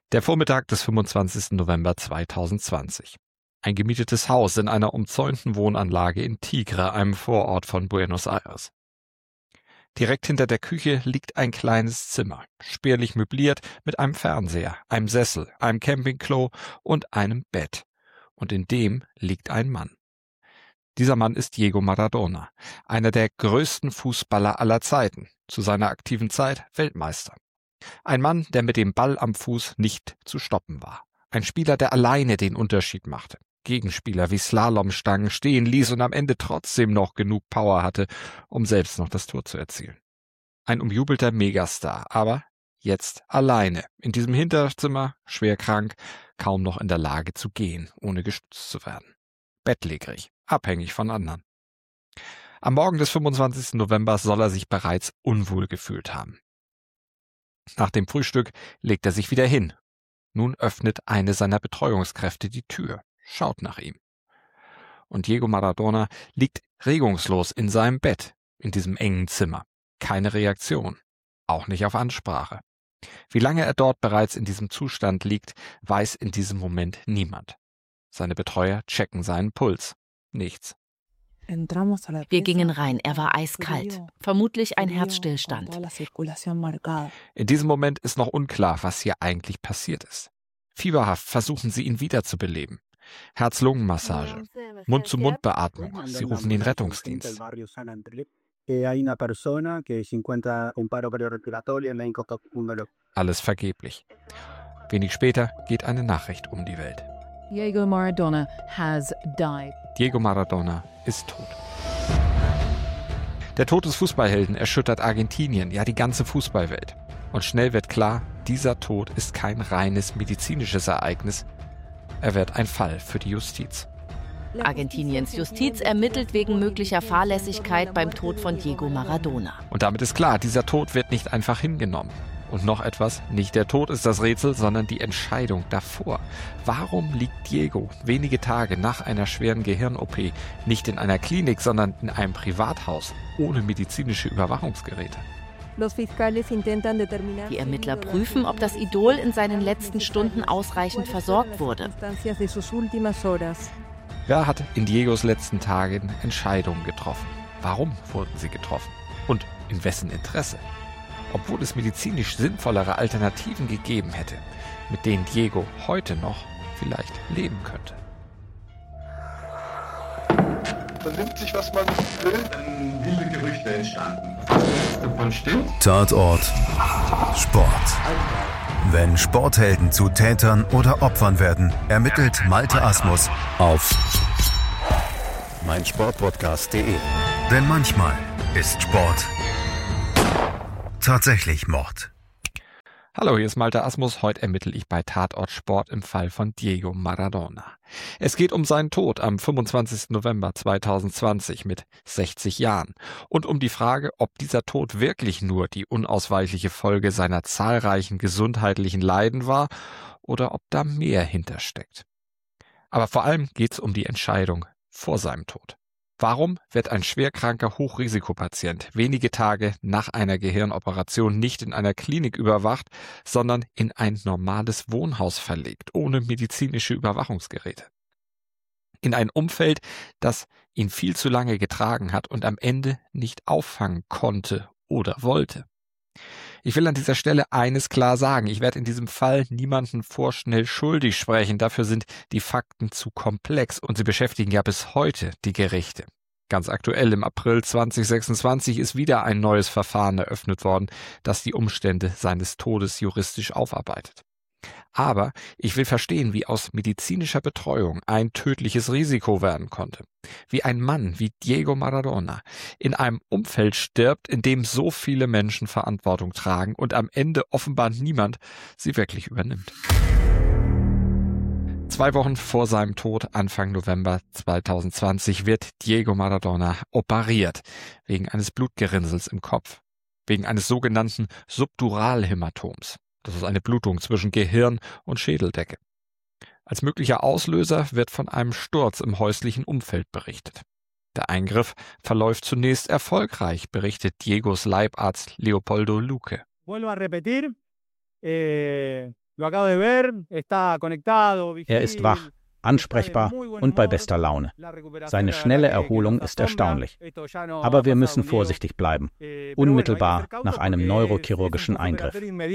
Der Vormittag des 25. November 2020. Ein gemietetes Haus in einer umzäunten Wohnanlage in Tigre, einem Vorort von Buenos Aires. Direkt hinter der Küche liegt ein kleines Zimmer, spärlich möbliert mit einem Fernseher, einem Sessel, einem Campingklo und einem Bett. Und in dem liegt ein Mann. Dieser Mann ist Diego Maradona, einer der größten Fußballer aller Zeiten, zu seiner aktiven Zeit Weltmeister. Ein Mann, der mit dem Ball am Fuß nicht zu stoppen war. Ein Spieler, der alleine den Unterschied machte. Gegenspieler wie Slalomstangen stehen ließ und am Ende trotzdem noch genug Power hatte, um selbst noch das Tor zu erzielen. Ein umjubelter Megastar, aber jetzt alleine, in diesem Hinterzimmer, schwer krank, kaum noch in der Lage zu gehen, ohne gestützt zu werden. Bettlägerig, abhängig von anderen. Am Morgen des 25. November soll er sich bereits unwohl gefühlt haben. Nach dem Frühstück legt er sich wieder hin. Nun öffnet eine seiner Betreuungskräfte die Tür, schaut nach ihm. Und Diego Maradona liegt regungslos in seinem Bett, in diesem engen Zimmer. Keine Reaktion, auch nicht auf Ansprache. Wie lange er dort bereits in diesem Zustand liegt, weiß in diesem Moment niemand. Seine Betreuer checken seinen Puls. Nichts. Wir gingen rein, er war eiskalt, vermutlich ein Herzstillstand. In diesem Moment ist noch unklar, was hier eigentlich passiert ist. Fieberhaft versuchen sie ihn wiederzubeleben. Herz-Lungen-Massage, Mund-zu-Mund-Beatmung, sie rufen den Rettungsdienst. Alles vergeblich. Wenig später geht eine Nachricht um die Welt. Diego Maradona has died. Diego Maradona ist tot. Der Tod des Fußballhelden erschüttert Argentinien, ja die ganze Fußballwelt. Und schnell wird klar, dieser Tod ist kein reines medizinisches Ereignis. Er wird ein Fall für die Justiz. Argentiniens Justiz ermittelt wegen möglicher Fahrlässigkeit beim Tod von Diego Maradona. Und damit ist klar, dieser Tod wird nicht einfach hingenommen. Und noch etwas, nicht der Tod ist das Rätsel, sondern die Entscheidung davor. Warum liegt Diego wenige Tage nach einer schweren Gehirn-OP nicht in einer Klinik, sondern in einem Privathaus ohne medizinische Überwachungsgeräte? Die Ermittler prüfen, ob das Idol in seinen letzten Stunden ausreichend versorgt wurde. Wer hat in Diegos letzten Tagen Entscheidungen getroffen? Warum wurden sie getroffen? Und in wessen Interesse? Obwohl es medizinisch sinnvollere Alternativen gegeben hätte, mit denen Diego heute noch vielleicht leben könnte. Man nimmt sich, was man will. Dann wilde Gerüchte entstanden. Davon stimmt. Tatort Sport. Wenn Sporthelden zu Tätern oder Opfern werden, ermittelt Malte Asmus auf meinsportpodcast.de. Denn manchmal ist Sport tatsächlich Mord. Hallo, hier ist Malte Asmus. Heute ermittle ich bei Tatort Sport im Fall von Diego Maradona. Es geht um seinen Tod am 25. November 2020 mit 60 Jahren und um die Frage, ob dieser Tod wirklich nur die unausweichliche Folge seiner zahlreichen gesundheitlichen Leiden war oder ob da mehr hintersteckt. Aber vor allem geht es um die Entscheidung vor seinem Tod. Warum wird ein schwerkranker Hochrisikopatient wenige Tage nach einer Gehirnoperation nicht in einer Klinik überwacht, sondern in ein normales Wohnhaus verlegt, ohne medizinische Überwachungsgeräte? In ein Umfeld, das ihn viel zu lange getragen hat und am Ende nicht auffangen konnte oder wollte. Ich will an dieser Stelle eines klar sagen, ich werde in diesem Fall niemanden vorschnell schuldig sprechen, dafür sind die Fakten zu komplex und sie beschäftigen ja bis heute die Gerichte. Ganz aktuell im April 2026 ist wieder ein neues Verfahren eröffnet worden, das die Umstände seines Todes juristisch aufarbeitet. Aber ich will verstehen, wie aus medizinischer Betreuung ein tödliches Risiko werden konnte. Wie ein Mann wie Diego Maradona in einem Umfeld stirbt, in dem so viele Menschen Verantwortung tragen und am Ende offenbar niemand sie wirklich übernimmt. 2 Wochen vor seinem Tod, Anfang November 2020, wird Diego Maradona operiert, wegen eines Blutgerinnsels im Kopf, wegen eines sogenannten Subduralhämatoms. Das ist eine Blutung zwischen Gehirn und Schädeldecke. Als möglicher Auslöser wird von einem Sturz im häuslichen Umfeld berichtet. Der Eingriff verläuft zunächst erfolgreich, berichtet Diegos Leibarzt Leopoldo Luque. Er ist wach, ansprechbar und bei bester Laune. Seine schnelle Erholung ist erstaunlich. Aber wir müssen vorsichtig bleiben, unmittelbar nach einem neurochirurgischen Eingriff.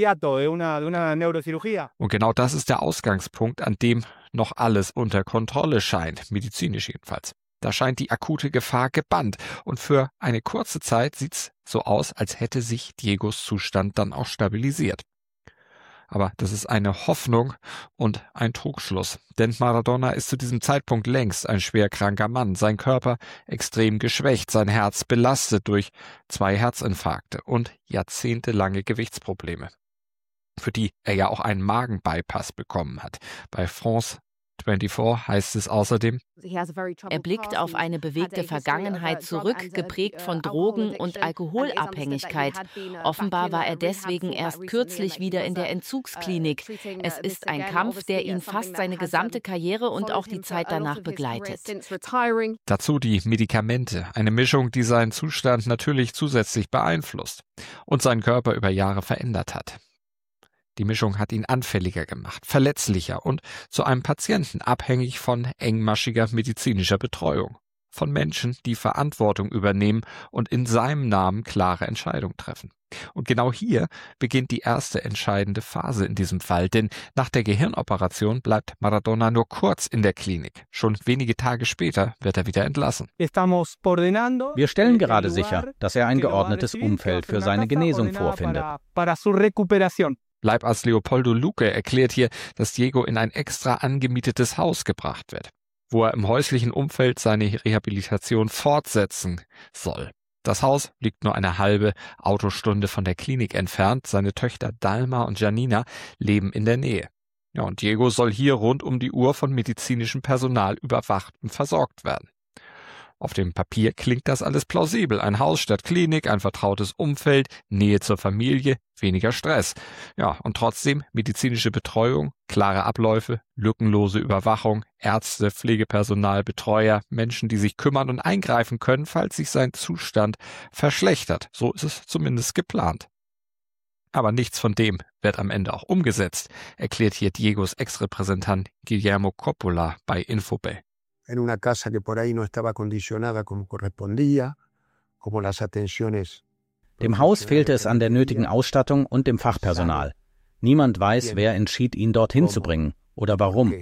Und genau das ist der Ausgangspunkt, an dem noch alles unter Kontrolle scheint, medizinisch jedenfalls. Da scheint die akute Gefahr gebannt und für eine kurze Zeit sieht's so aus, als hätte sich Diegos Zustand dann auch stabilisiert. Aber das ist eine Hoffnung und ein Trugschluss, denn Maradona ist zu diesem Zeitpunkt längst ein schwer kranker Mann, sein Körper extrem geschwächt, sein Herz belastet durch 2 Herzinfarkte und jahrzehntelange Gewichtsprobleme, für die er ja auch einen Magenbypass bekommen hat. Bei France 24 heißt es außerdem: Er blickt auf eine bewegte Vergangenheit zurück, geprägt von Drogen- und Alkoholabhängigkeit. Offenbar war er deswegen erst kürzlich wieder in der Entzugsklinik. Es ist ein Kampf, der ihn fast seine gesamte Karriere und auch die Zeit danach begleitet. Dazu die Medikamente, eine Mischung, die seinen Zustand natürlich zusätzlich beeinflusst und seinen Körper über Jahre verändert hat. Die Mischung hat ihn anfälliger gemacht, verletzlicher und zu einem Patienten abhängig von engmaschiger medizinischer Betreuung. Von Menschen, die Verantwortung übernehmen und in seinem Namen klare Entscheidungen treffen. Und genau hier beginnt die erste entscheidende Phase in diesem Fall, denn nach der Gehirnoperation bleibt Maradona nur kurz in der Klinik. Schon wenige Tage später wird er wieder entlassen. Wir stellen gerade sicher, dass er ein geordnetes Umfeld für seine Genesung vorfindet. Leibarzt Leopoldo Luque erklärt hier, dass Diego in ein extra angemietetes Haus gebracht wird, wo er im häuslichen Umfeld seine Rehabilitation fortsetzen soll. Das Haus liegt nur eine halbe Autostunde von der Klinik entfernt. Seine Töchter Dalma und Janina leben in der Nähe. Ja, und Diego soll hier rund um die Uhr von medizinischem Personal überwacht und versorgt werden. Auf dem Papier klingt das alles plausibel. Ein Haus statt Klinik, ein vertrautes Umfeld, Nähe zur Familie, weniger Stress. Ja, und trotzdem medizinische Betreuung, klare Abläufe, lückenlose Überwachung, Ärzte, Pflegepersonal, Betreuer, Menschen, die sich kümmern und eingreifen können, falls sich sein Zustand verschlechtert. So ist es zumindest geplant. Aber nichts von dem wird am Ende auch umgesetzt, erklärt hier Diegos Ex-Repräsentant Guillermo Coppola bei Infobae. En una casa que por ahí no estaba condicionada como correspondía, como las atenciones. Dem Haus fehlte es an der nötigen Ausstattung und dem Fachpersonal. Niemand weiß, wer entschied, ihn dorthin zu bringen oder warum.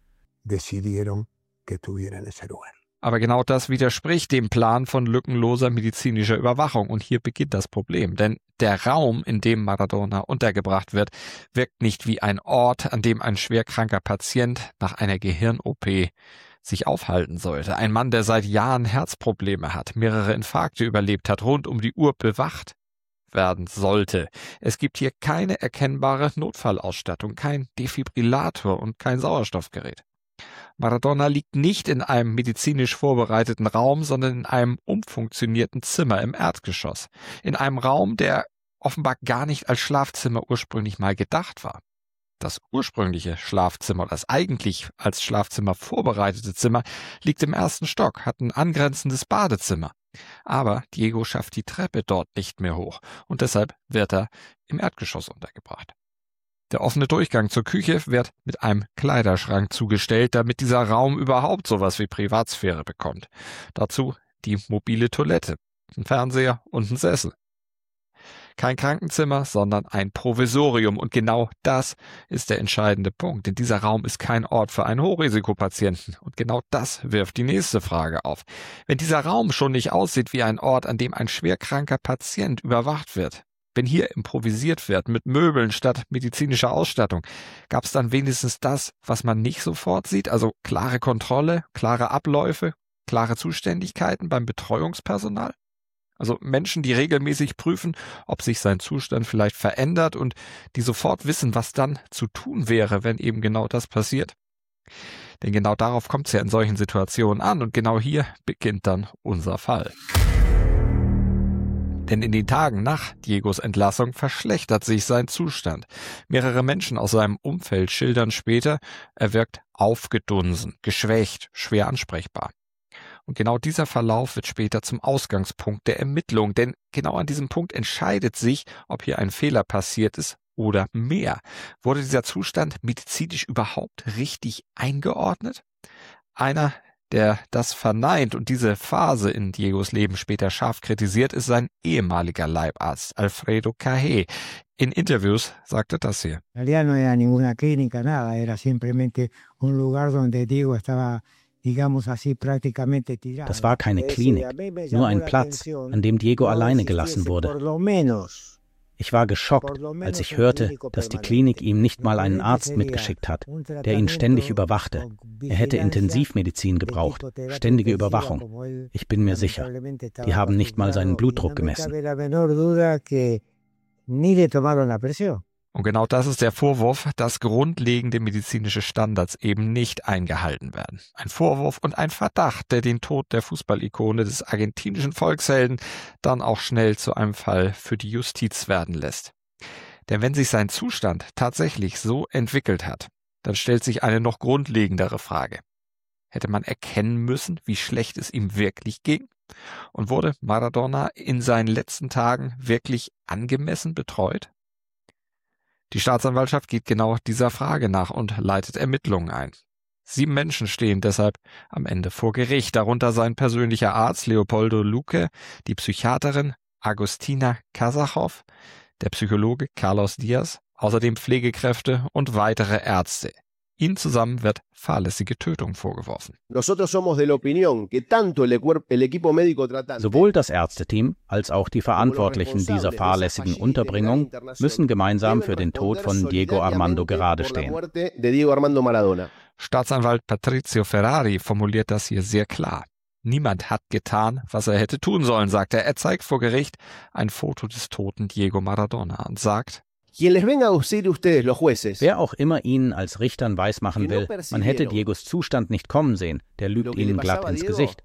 Aber genau das widerspricht dem Plan von lückenloser medizinischer Überwachung. Und hier beginnt das Problem. Denn der Raum, in dem Maradona untergebracht wird, wirkt nicht wie ein Ort, an dem ein schwerkranker Patient nach einer Gehirn-OP sich aufhalten sollte. Ein Mann, der seit Jahren Herzprobleme hat, mehrere Infarkte überlebt hat, rund um die Uhr bewacht werden sollte. Es gibt hier keine erkennbare Notfallausstattung, kein Defibrillator und kein Sauerstoffgerät. Maradona liegt nicht in einem medizinisch vorbereiteten Raum, sondern in einem umfunktionierten Zimmer im Erdgeschoss. In einem Raum, der offenbar gar nicht als Schlafzimmer ursprünglich mal gedacht war. Das ursprüngliche Schlafzimmer, das eigentlich als Schlafzimmer vorbereitete Zimmer, liegt im 1. Stock, hat ein angrenzendes Badezimmer. Aber Diego schafft die Treppe dort nicht mehr hoch und deshalb wird er im Erdgeschoss untergebracht. Der offene Durchgang zur Küche wird mit einem Kleiderschrank zugestellt, damit dieser Raum überhaupt sowas wie Privatsphäre bekommt. Dazu die mobile Toilette, ein Fernseher und ein Sessel. Kein Krankenzimmer, sondern ein Provisorium. Und genau das ist der entscheidende Punkt. Denn dieser Raum ist kein Ort für einen Hochrisikopatienten. Und genau das wirft die nächste Frage auf. Wenn dieser Raum schon nicht aussieht wie ein Ort, an dem ein schwerkranker Patient überwacht wird, wenn hier improvisiert wird mit Möbeln statt medizinischer Ausstattung, gab es dann wenigstens das, was man nicht sofort sieht? Also klare Kontrolle, klare Abläufe, klare Zuständigkeiten beim Betreuungspersonal? Also Menschen, die regelmäßig prüfen, ob sich sein Zustand vielleicht verändert und die sofort wissen, was dann zu tun wäre, wenn eben genau das passiert. Denn genau darauf kommt es ja in solchen Situationen an und genau hier beginnt dann unser Fall. Denn in den Tagen nach Diegos Entlassung verschlechtert sich sein Zustand. Mehrere Menschen aus seinem Umfeld schildern später, er wirkt aufgedunsen, geschwächt, schwer ansprechbar. Und genau dieser Verlauf wird später zum Ausgangspunkt der Ermittlung, denn genau an diesem Punkt entscheidet sich, ob hier ein Fehler passiert ist oder mehr. Wurde dieser Zustand medizinisch überhaupt richtig eingeordnet? Einer, der das verneint und diese Phase in Diegos Leben später scharf kritisiert, ist sein ehemaliger Leibarzt Alfredo Cajé. In Interviews sagte das hier. Das war keine Klinik, nur ein Platz, an dem Diego alleine gelassen wurde. Ich war geschockt, als ich hörte, dass die Klinik ihm nicht mal einen Arzt mitgeschickt hat, der ihn ständig überwachte. Er hätte Intensivmedizin gebraucht, ständige Überwachung. Ich bin mir sicher, die haben nicht mal seinen Blutdruck gemessen. Und genau das ist der Vorwurf, dass grundlegende medizinische Standards eben nicht eingehalten werden. Ein Vorwurf und ein Verdacht, der den Tod der Fußballikone des argentinischen Volkshelden dann auch schnell zu einem Fall für die Justiz werden lässt. Denn wenn sich sein Zustand tatsächlich so entwickelt hat, dann stellt sich eine noch grundlegendere Frage. Hätte man erkennen müssen, wie schlecht es ihm wirklich ging? Und wurde Maradona in seinen letzten Tagen wirklich angemessen betreut? Die Staatsanwaltschaft geht genau dieser Frage nach und leitet Ermittlungen ein. 7 Menschen stehen deshalb am Ende vor Gericht, darunter sein persönlicher Arzt Leopoldo Luque, die Psychiaterin Agustina Kasachow, der Psychologe Carlos Diaz, außerdem Pflegekräfte und weitere Ärzte. Ihnen zusammen wird fahrlässige Tötung vorgeworfen. Sowohl das Ärzteteam als auch die Verantwortlichen dieser fahrlässigen Unterbringung müssen gemeinsam für den Tod von Diego Armando gerade stehen. Staatsanwalt Patrizio Ferrari formuliert das hier sehr klar. Niemand hat getan, was er hätte tun sollen, sagt er. Er zeigt vor Gericht ein Foto des toten Diego Maradona und sagt: Wer auch immer Ihnen als Richtern weismachen will, man hätte Diegos Zustand nicht kommen sehen, der lügt Ihnen glatt ins Gesicht.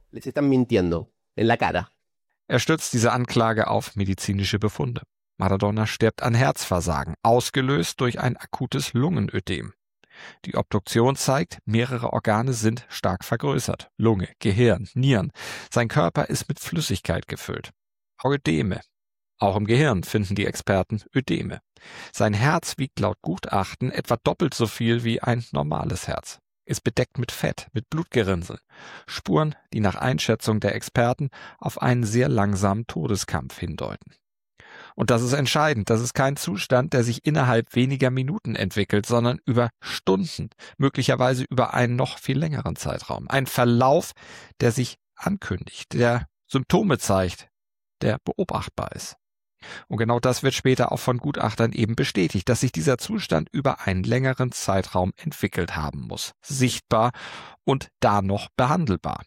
Er stützt diese Anklage auf medizinische Befunde. Maradona stirbt an Herzversagen, ausgelöst durch ein akutes Lungenödem. Die Obduktion zeigt, mehrere Organe sind stark vergrößert. Lunge, Gehirn, Nieren. Sein Körper ist mit Flüssigkeit gefüllt. Auch Ödeme. Auch im Gehirn finden die Experten Ödeme. Sein Herz wiegt laut Gutachten etwa doppelt so viel wie ein normales Herz. Ist bedeckt mit Fett, mit Blutgerinnsel. Spuren, die nach Einschätzung der Experten auf einen sehr langsamen Todeskampf hindeuten. Und das ist entscheidend. Das ist kein Zustand, der sich innerhalb weniger Minuten entwickelt, sondern über Stunden, möglicherweise über einen noch viel längeren Zeitraum. Ein Verlauf, der sich ankündigt, der Symptome zeigt, der beobachtbar ist. Und genau das wird später auch von Gutachtern eben bestätigt, dass sich dieser Zustand über einen längeren Zeitraum entwickelt haben muss. Sichtbar und da noch behandelbar.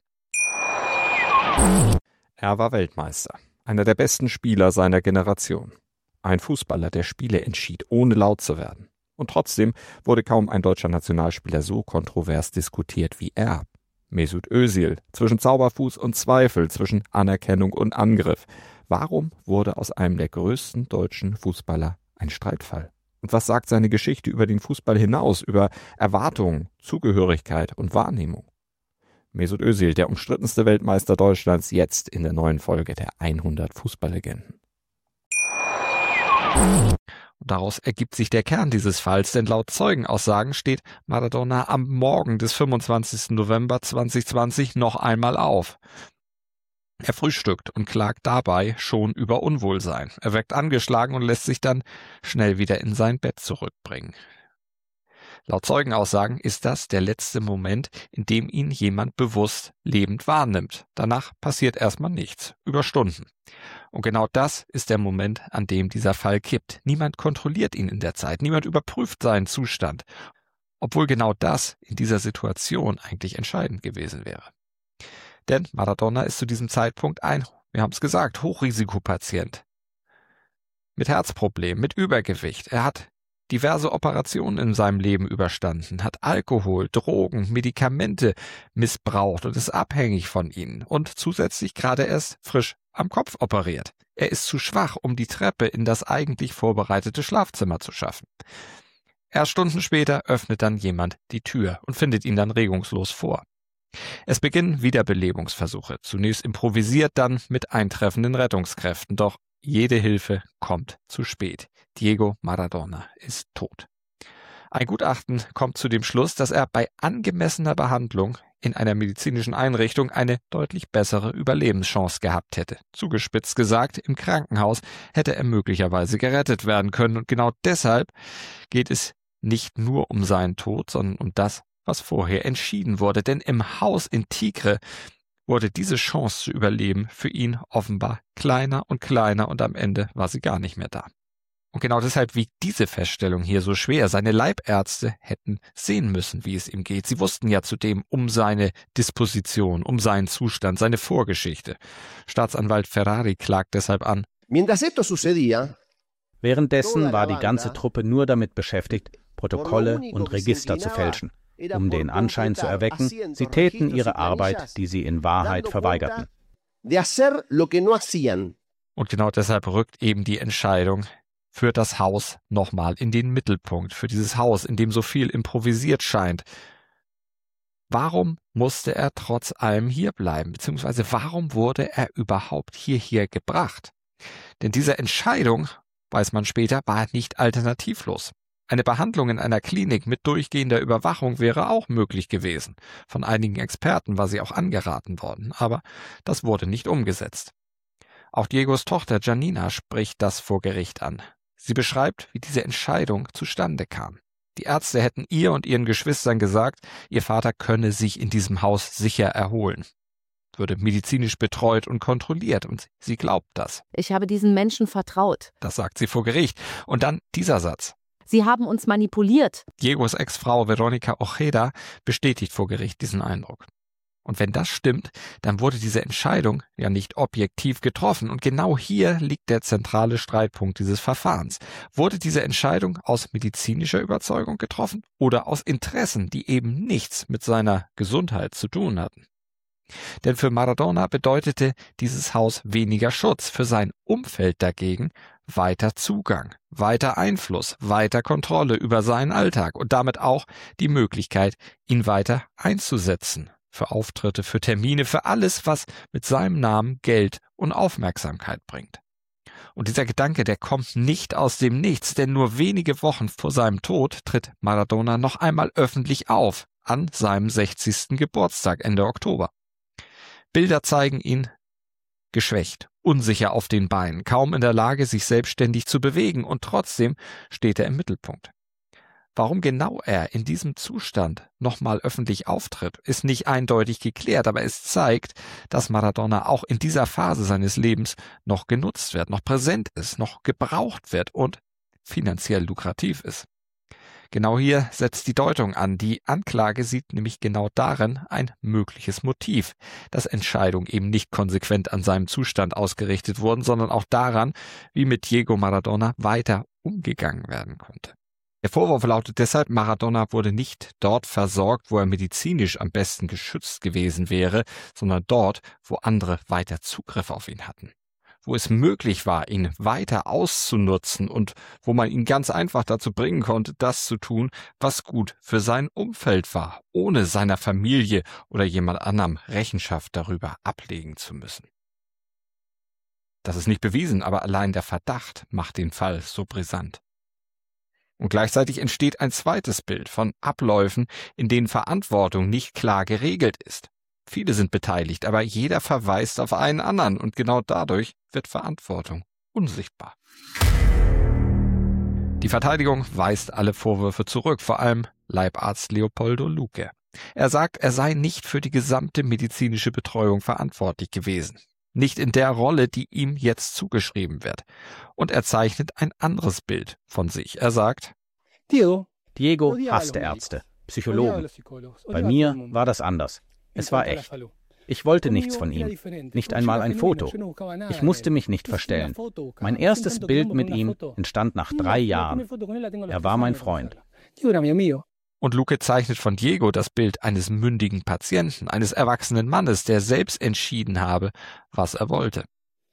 Er war Weltmeister, einer der besten Spieler seiner Generation. Ein Fußballer, der Spiele entschied, ohne laut zu werden. Und trotzdem wurde kaum ein deutscher Nationalspieler so kontrovers diskutiert wie er. Mesut Özil, zwischen Zauberfuß und Zweifel, zwischen Anerkennung und Angriff. Warum wurde aus einem der größten deutschen Fußballer ein Streitfall? Und was sagt seine Geschichte über den Fußball hinaus, über Erwartungen, Zugehörigkeit und Wahrnehmung? Mesut Özil, der umstrittenste Weltmeister Deutschlands, jetzt in der neuen Folge der 100 Fußballlegenden. Und daraus ergibt sich der Kern dieses Falls, denn laut Zeugenaussagen steht Maradona am Morgen des 25. November 2020 noch einmal auf. Er frühstückt und klagt dabei schon über Unwohlsein. Er wirkt angeschlagen und lässt sich dann schnell wieder in sein Bett zurückbringen. Laut Zeugenaussagen ist das der letzte Moment, in dem ihn jemand bewusst lebend wahrnimmt. Danach passiert erstmal nichts, über Stunden. Und genau das ist der Moment, an dem dieser Fall kippt. Niemand kontrolliert ihn in der Zeit, niemand überprüft seinen Zustand, obwohl genau das in dieser Situation eigentlich entscheidend gewesen wäre. Denn Maradona ist zu diesem Zeitpunkt wir haben es gesagt, Hochrisikopatient. Mit Herzproblemen, mit Übergewicht. Er hat diverse Operationen in seinem Leben überstanden, hat Alkohol, Drogen, Medikamente missbraucht und ist abhängig von ihnen und zusätzlich gerade erst frisch am Kopf operiert. Er ist zu schwach, um die Treppe in das eigentlich vorbereitete Schlafzimmer zu schaffen. Erst Stunden später öffnet dann jemand die Tür und findet ihn dann regungslos vor. Es beginnen Wiederbelebungsversuche, zunächst improvisiert, dann mit eintreffenden Rettungskräften, doch jede Hilfe kommt zu spät. Diego Maradona ist tot. Ein Gutachten kommt zu dem Schluss, dass er bei angemessener Behandlung in einer medizinischen Einrichtung eine deutlich bessere Überlebenschance gehabt hätte. Zugespitzt gesagt, im Krankenhaus hätte er möglicherweise gerettet werden können. Und genau deshalb geht es nicht nur um seinen Tod, sondern um das, was vorher entschieden wurde. Denn im Haus in Tigre wurde diese Chance zu überleben für ihn offenbar kleiner und am Ende war sie gar nicht mehr da. Und genau deshalb wiegt diese Feststellung hier so schwer. Seine Leibärzte hätten sehen müssen, wie es ihm geht. Sie wussten ja zudem um seine Disposition, um seinen Zustand, seine Vorgeschichte. Staatsanwalt Ferrari klagt deshalb an. Währenddessen war die ganze Truppe nur damit beschäftigt, Protokolle und Register zu fälschen, um den Anschein zu erwecken, sie täten ihre Arbeit, die sie in Wahrheit verweigerten. Und genau deshalb rückt eben die Entscheidung für das Haus nochmal in den Mittelpunkt, für dieses Haus, in dem so viel improvisiert scheint. Warum musste er trotz allem hier bleiben, beziehungsweise warum wurde er überhaupt hierher gebracht? Denn diese Entscheidung, weiß man später, war nicht alternativlos. Eine Behandlung in einer Klinik mit durchgehender Überwachung wäre auch möglich gewesen. Von einigen Experten war sie auch angeraten worden, aber das wurde nicht umgesetzt. Auch Diegos Tochter Janina spricht das vor Gericht an. Sie beschreibt, wie diese Entscheidung zustande kam. Die Ärzte hätten ihr und ihren Geschwistern gesagt, ihr Vater könne sich in diesem Haus sicher erholen. Würde medizinisch betreut und kontrolliert und sie glaubt das. Ich habe diesen Menschen vertraut. Das sagt sie vor Gericht. Und dann dieser Satz. Sie haben uns manipuliert. Diegos Ex-Frau Veronica Ojeda bestätigt vor Gericht diesen Eindruck. Und wenn das stimmt, dann wurde diese Entscheidung ja nicht objektiv getroffen. Und genau hier liegt der zentrale Streitpunkt dieses Verfahrens. Wurde diese Entscheidung aus medizinischer Überzeugung getroffen oder aus Interessen, die eben nichts mit seiner Gesundheit zu tun hatten? Denn für Maradona bedeutete dieses Haus weniger Schutz, für sein Umfeld dagegen weiter Zugang, weiter Einfluss, weiter Kontrolle über seinen Alltag und damit auch die Möglichkeit, ihn weiter einzusetzen. Für Auftritte, für Termine, für alles, was mit seinem Namen Geld und Aufmerksamkeit bringt. Und dieser Gedanke, der kommt nicht aus dem Nichts, denn nur wenige Wochen vor seinem Tod tritt Maradona noch einmal öffentlich auf, an seinem 60. Geburtstag Ende Oktober. Bilder zeigen ihn geschwächt, unsicher auf den Beinen, kaum in der Lage, sich selbstständig zu bewegen, und trotzdem steht er im Mittelpunkt. Warum genau er in diesem Zustand nochmal öffentlich auftritt, ist nicht eindeutig geklärt, aber es zeigt, dass Maradona auch in dieser Phase seines Lebens noch genutzt wird, noch präsent ist, noch gebraucht wird und finanziell lukrativ ist. Genau hier setzt die Deutung an. Die Anklage sieht nämlich genau darin ein mögliches Motiv, dass Entscheidungen eben nicht konsequent an seinem Zustand ausgerichtet wurden, sondern auch daran, wie mit Diego Maradona weiter umgegangen werden konnte. Der Vorwurf lautet deshalb, Maradona wurde nicht dort versorgt, wo er medizinisch am besten geschützt gewesen wäre, sondern dort, wo andere weiter Zugriff auf ihn hatten. Wo es möglich war, ihn weiter auszunutzen und wo man ihn ganz einfach dazu bringen konnte, das zu tun, was gut für sein Umfeld war, ohne seiner Familie oder jemand anderem Rechenschaft darüber ablegen zu müssen. Das ist nicht bewiesen, aber allein der Verdacht macht den Fall so brisant. Und gleichzeitig entsteht ein zweites Bild von Abläufen, in denen Verantwortung nicht klar geregelt ist. Viele sind beteiligt, aber jeder verweist auf einen anderen und genau dadurch wird Verantwortung unsichtbar. Die Verteidigung weist alle Vorwürfe zurück, vor allem Leibarzt Leopoldo Luque. Er sagt, er sei nicht für die gesamte medizinische Betreuung verantwortlich gewesen. Nicht in der Rolle, die ihm jetzt zugeschrieben wird. Und er zeichnet ein anderes Bild von sich. Er sagt, Diego hasste Ärzte, Psychologen. Bei mir war das anders. Es war echt. Ich wollte nichts von ihm, nicht einmal ein Foto. Ich musste mich nicht verstellen. Mein erstes Bild mit ihm entstand nach 3 Jahren. Er war mein Freund. Und Luque zeichnet von Diego das Bild eines mündigen Patienten, eines erwachsenen Mannes, der selbst entschieden habe, was er wollte.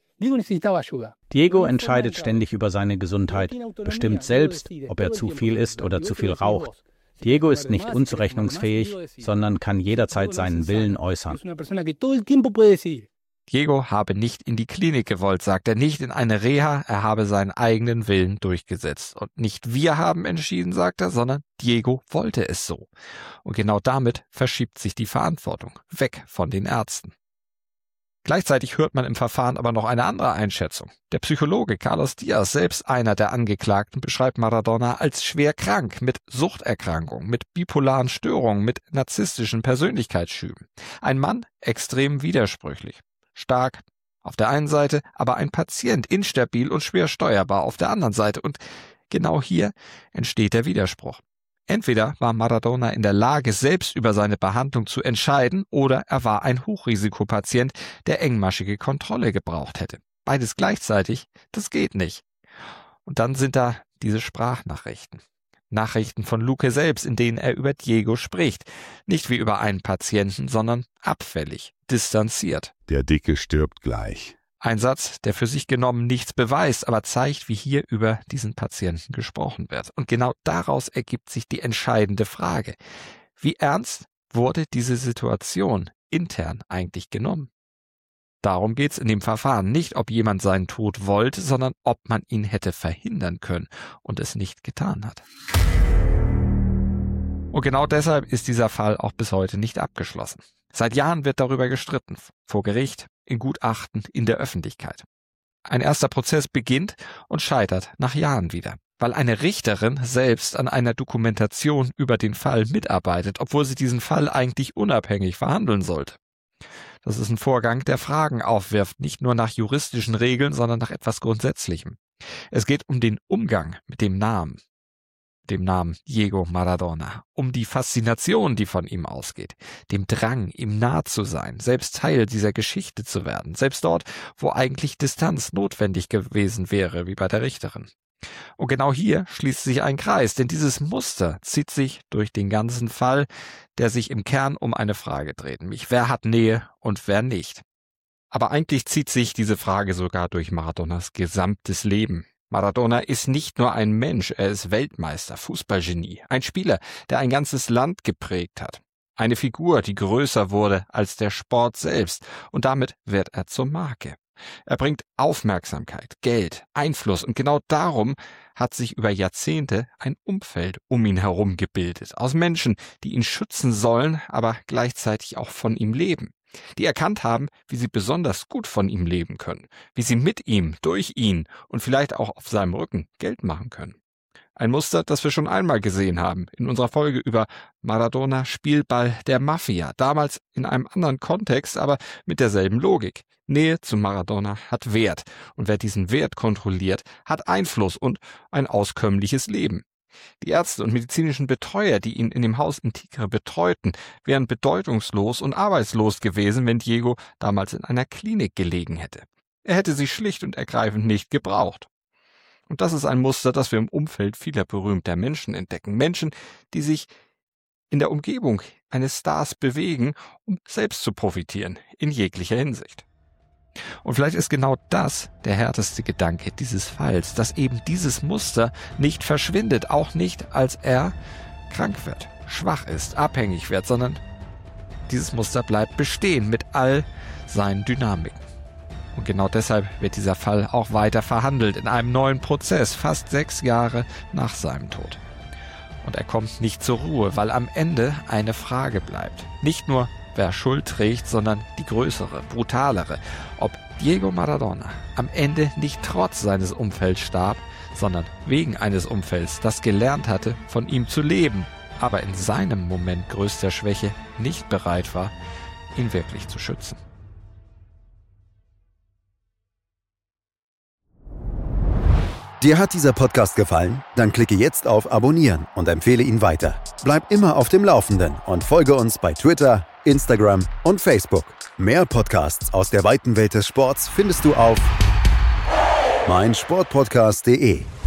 Diego entscheidet ständig über seine Gesundheit, bestimmt selbst, ob er zu viel isst oder zu viel raucht. Diego ist nicht unzurechnungsfähig, sondern kann jederzeit seinen Willen äußern. Diego habe nicht in die Klinik gewollt, sagt er, nicht in eine Reha, er habe seinen eigenen Willen durchgesetzt. Und nicht wir haben entschieden, sagt er, sondern Diego wollte es so. Und genau damit verschiebt sich die Verantwortung weg von den Ärzten. Gleichzeitig hört man im Verfahren aber noch eine andere Einschätzung. Der Psychologe Carlos Diaz, selbst einer der Angeklagten, beschreibt Maradona als schwer krank, mit Suchterkrankungen, mit bipolaren Störungen, mit narzisstischen Persönlichkeitsschüben. Ein Mann extrem widersprüchlich. Stark auf der einen Seite, aber ein Patient, instabil und schwer steuerbar auf der anderen Seite. Und genau hier entsteht der Widerspruch. Entweder war Maradona in der Lage, selbst über seine Behandlung zu entscheiden, oder er war ein Hochrisikopatient, der engmaschige Kontrolle gebraucht hätte. Beides gleichzeitig, das geht nicht. Und dann sind da diese Sprachnachrichten. Nachrichten von Luque selbst, in denen er über Diego spricht. Nicht wie über einen Patienten, sondern abfällig, distanziert. Der Dicke stirbt gleich. Ein Satz, der für sich genommen nichts beweist, aber zeigt, wie hier über diesen Patienten gesprochen wird. Und genau daraus ergibt sich die entscheidende Frage. Wie ernst wurde diese Situation intern eigentlich genommen? Darum geht's in dem Verfahren. Nicht, ob jemand seinen Tod wollte, sondern ob man ihn hätte verhindern können und es nicht getan hat. Und genau deshalb ist dieser Fall auch bis heute nicht abgeschlossen. Seit Jahren wird darüber gestritten. Vor Gericht, in Gutachten, in der Öffentlichkeit. Ein erster Prozess beginnt und scheitert nach Jahren wieder, weil eine Richterin selbst an einer Dokumentation über den Fall mitarbeitet, obwohl sie diesen Fall eigentlich unabhängig verhandeln sollte. Das ist ein Vorgang, der Fragen aufwirft, nicht nur nach juristischen Regeln, sondern nach etwas Grundsätzlichem. Es geht um den Umgang mit dem Namen Diego Maradona, um die Faszination, die von ihm ausgeht, dem Drang, ihm nah zu sein, selbst Teil dieser Geschichte zu werden, selbst dort, wo eigentlich Distanz notwendig gewesen wäre, wie bei der Richterin. Und genau hier schließt sich ein Kreis, denn dieses Muster zieht sich durch den ganzen Fall, der sich im Kern um eine Frage dreht, nämlich wer hat Nähe und wer nicht. Aber eigentlich zieht sich diese Frage sogar durch Maradonas gesamtes Leben. Maradona ist nicht nur ein Mensch, er ist Weltmeister, Fußballgenie, ein Spieler, der ein ganzes Land geprägt hat. Eine Figur, die größer wurde als der Sport selbst, und damit wird er zur Marke. Er bringt Aufmerksamkeit, Geld, Einfluss, und genau darum hat sich über Jahrzehnte ein Umfeld um ihn herum gebildet, aus Menschen, die ihn schützen sollen, aber gleichzeitig auch von ihm leben, die erkannt haben, wie sie besonders gut von ihm leben können, wie sie mit ihm, durch ihn und vielleicht auch auf seinem Rücken Geld machen können. Ein Muster, das wir schon einmal gesehen haben, in unserer Folge über Maradona, Spielball der Mafia, damals in einem anderen Kontext, aber mit derselben Logik. Nähe zu Maradona hat Wert, und wer diesen Wert kontrolliert, hat Einfluss und ein auskömmliches Leben. Die Ärzte und medizinischen Betreuer, die ihn in dem Haus in Tigre betreuten, wären bedeutungslos und arbeitslos gewesen, wenn Diego damals in einer Klinik gelegen hätte. Er hätte sie schlicht und ergreifend nicht gebraucht. Und das ist ein Muster, das wir im Umfeld vieler berühmter Menschen entdecken. Menschen, die sich in der Umgebung eines Stars bewegen, um selbst zu profitieren, in jeglicher Hinsicht. Und vielleicht ist genau das der härteste Gedanke dieses Falls, dass eben dieses Muster nicht verschwindet, auch nicht, als er krank wird, schwach ist, abhängig wird, sondern dieses Muster bleibt bestehen mit all seinen Dynamiken. Und genau deshalb wird dieser Fall auch weiter verhandelt in einem neuen Prozess, fast 6 Jahre nach seinem Tod. Und er kommt nicht zur Ruhe, weil am Ende eine Frage bleibt. Nicht nur, wer Schuld trägt, sondern die größere, brutalere. Ob Diego Maradona am Ende nicht trotz seines Umfelds starb, sondern wegen eines Umfelds, das gelernt hatte, von ihm zu leben, aber in seinem Moment größter Schwäche nicht bereit war, ihn wirklich zu schützen. Dir hat dieser Podcast gefallen? Dann klicke jetzt auf Abonnieren und empfehle ihn weiter. Bleib immer auf dem Laufenden und folge uns bei Twitter, Instagram und Facebook. Mehr Podcasts aus der weiten Welt des Sports findest du auf meinsportpodcast.de.